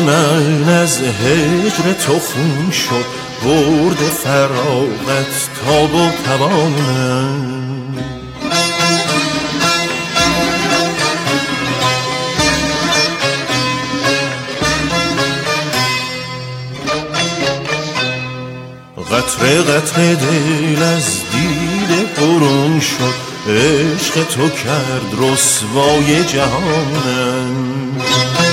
من از هجر تو خون شد، برد فراغت تاب و توان من. قطره قطره دل از دیده برون شد، عشق تو کرد رسوای جهانم.